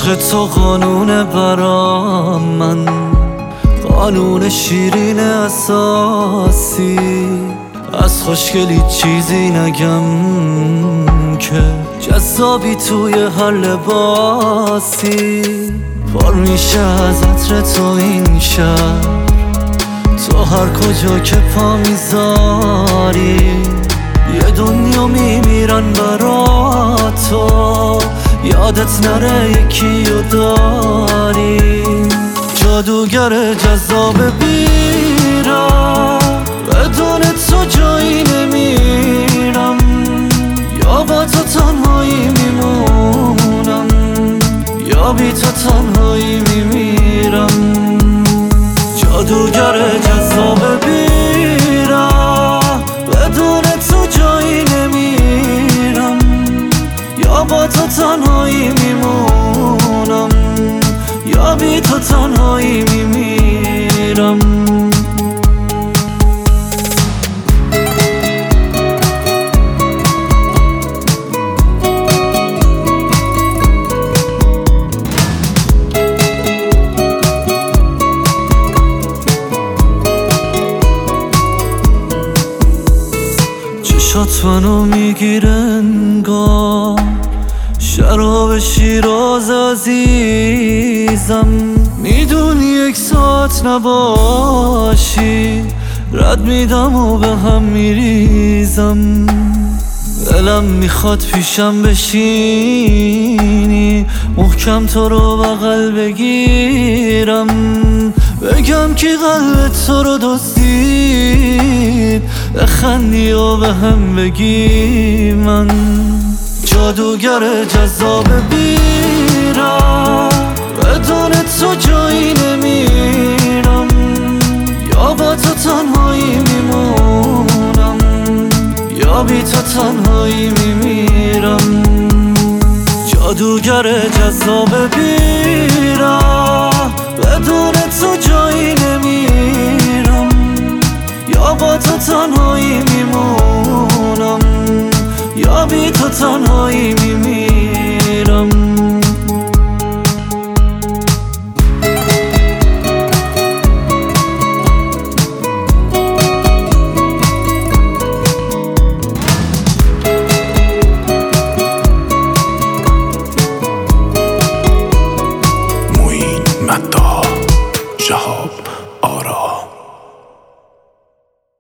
عشق تو قانونه برام، من قانون شیرین اساسی. از خوشگلی چیزی نگم که جذابی توی هر لباسی. پر میشه از عطر تو این شهر، تو هر کجا که پا میذاری یه دنیا میمیرن برا تو. یادت نره یکیو داری، جادوگر جذاب بیرم. بدون تو جایی نمیرم، یا با تو تنهایی میمونم یا بی تو تنهایی میمیرم. جادوگر جذاب بیرم، بدون تو جایی نمیرم، یا با تو تنهایی میمونم یا بی تو تنهایی میمیرم. چشات منو میگیره انگار شراب شیراز عزیزم. میدونی یک ساعت نباشی رد میدم و به هم میریزم. دلم میخواد پیشم بشینی، محکم تو رو بغل بگیرم، بگم که قلب تو رو دزدید، بخندی و به هم بگی من جادوگر جذاب بیرم. بدون تو جایی نمیرم، یا با تو تنهایی میمونم یا بی تو تنهایی میمیرم. جادوگر جذاب بیرم، بدون تو جایی نمیرم،